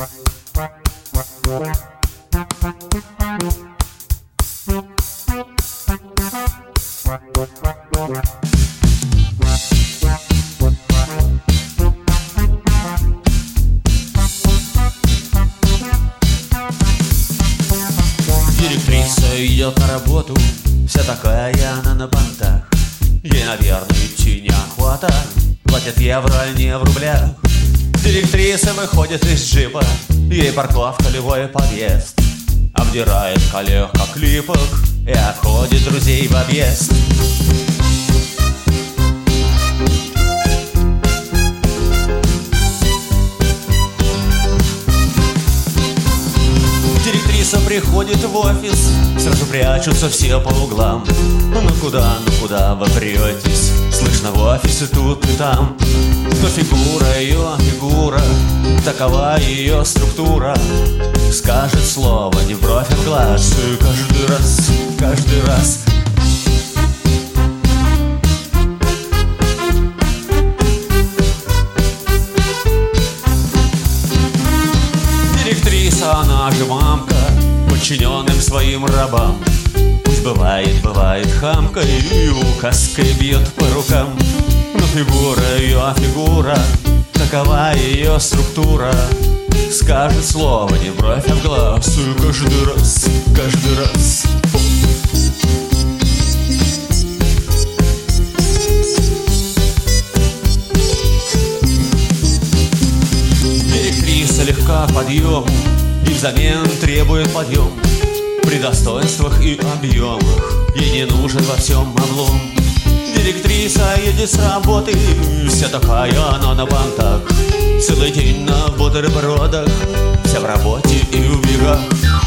Директриса идет на работу, вся такая она на бантах. Ей, наверное, идти неохота, платят евро, а не в рублях. Директриса выходит из джипа, ей парковка, любой подъезд. Обдирает коллег, как липок, и обходит друзей в объезд. Директриса приходит в офис, сразу прячутся все по углам. Ну куда вы претесь? Слышно в офисе тут и там. Но фигура ее, фигура, такова ее структура. Скажет слово не в бровь, а в глаз. И каждый раз директриса, она же мамка подчиненным своим рабам. Пусть бывает хамкой и указкой бьет по рукам. Но фигура ее, фигура, такова ее структура. Скажет слово не в бровь, а в глаз. И каждый раз директриса легка к подъему и взамен требует подъем. При достоинствах и объемах ей не нужен во всем облом. Директриса едет с работы, вся такая она на бантах. Целый день на бутербродах, вся в работе и в бегах.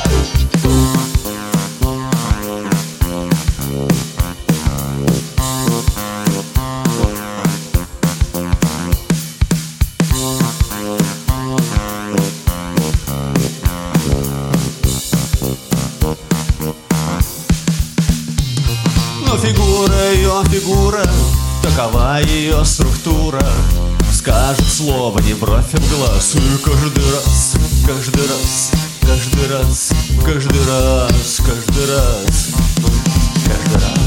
Но фигура ее, фигура, такова ее структура. Скажет слово не в бровь, а в глаз. И каждый раз